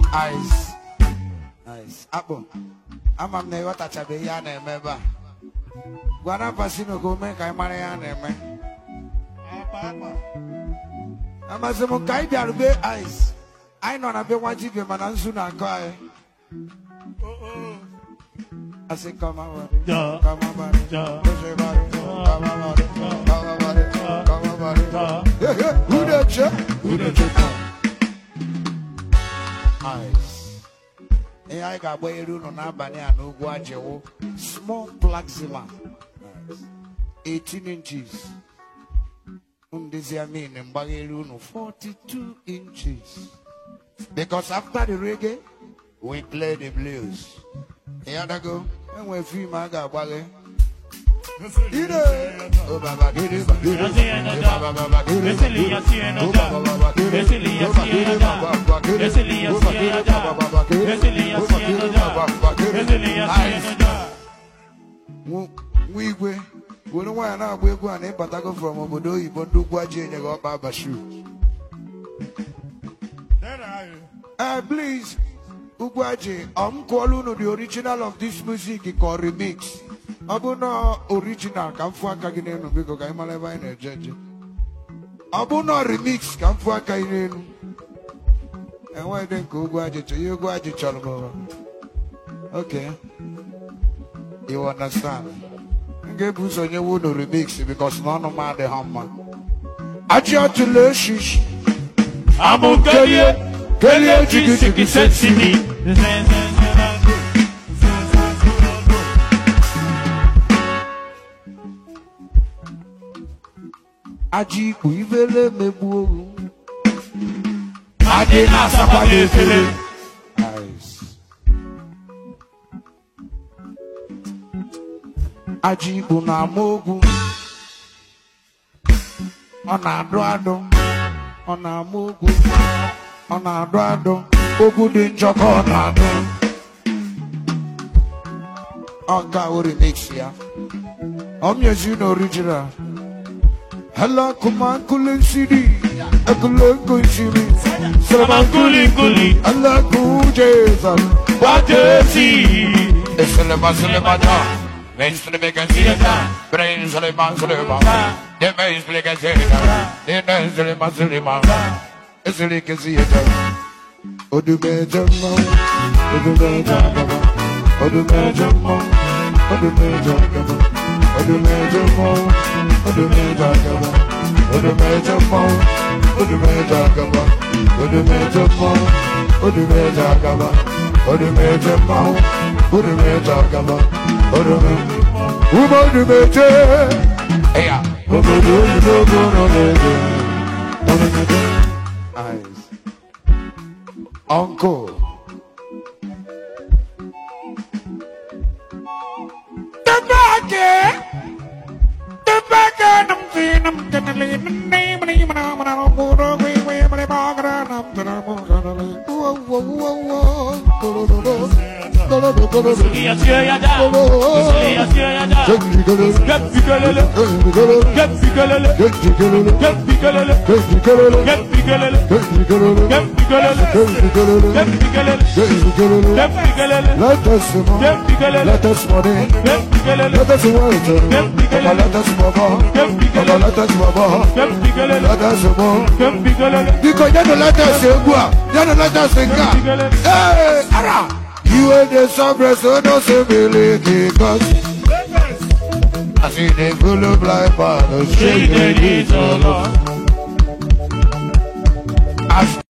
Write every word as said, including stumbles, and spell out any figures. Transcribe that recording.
Ice. Ice. Apple. I'm a never touch a bayan and member. Guana Pasino go make I Marianne and me. I'm a some guy that be ice. I know I've been watching him and soon I cry. I say, come on, come on, come on, who the check? Who the check? Ice. And I got way to know now, but I know what you small plaxima. eighteen inches. Um, this year mean in Bagaruno forty-two inches. Because after the reggae, we play the blues. Here I go, and we feel my God, Wally. Oh, Baba, get it, Baba, get it, Baba, get it, we we we don't want to we go and Patago from Obodo, you want to go and go Baba shoe. Uh, please, Ugwaji, I'm calling the original of this music called remix. Abuna original, come for a Kagineno because I'm a level judge. Abuna remix, come for a Kagineno. And why then go Gwaji to you, Gwaji Chalbo? Okay. You understand? Get boots on your wood remix because none of my the hammer. Congratulations. I'm okay. Kelly, you said to me. Aji kuivele mebu. Ade na sapade fele. Nice. Aji kuna mogu. Ona doado. Ona mogu. Ona doado. Ogu de njoko ona do. Oga ori mix ya. Om yezu original. Hello, come on, coolin' C D. A coolin' coolin' C D. Salaman coolin' coolin'. Hello, cool Jason. What do you see? It's Salaman Salaman. Brains to the big and see it. Brains to the man to the man. The brains to the big and see it. The brains to the man to the man. It's the big and see it. Oh, do better, mom. Oh, do better, mom. Oh, do better, mom. Oh, do better, mom. Oh, do better, mom. Odu meja gaba, odu meja mo, odu meja gaba, odu meja mo, odu meja gaba, odu meja mo, odu meja gaba, odu meja, umo odu meja, eya, odu meja, odu meja, odu meja, eyes, uncle, the back. I'm gonna leave the name of the name of the Buddha. We will be back around to the Buddha. Whoa, whoa, whoa, whoa. Yes, yeah, yes, yeah, get picolele, get picolele, get picolele, get picolele, get picolele, get picolele, get picolele, get picolele, get picolele, get picolele, get picolele. Let us know, get picolele, let us money, get picolele, let us water, get picolele, let us move, get picolele, let us move, get picolele, let us move, get picolele. Because you don't let us go, you don't let us go. Hey, ara. You are the sovereign, so don't say believe because I see the full of life, but the shade is all.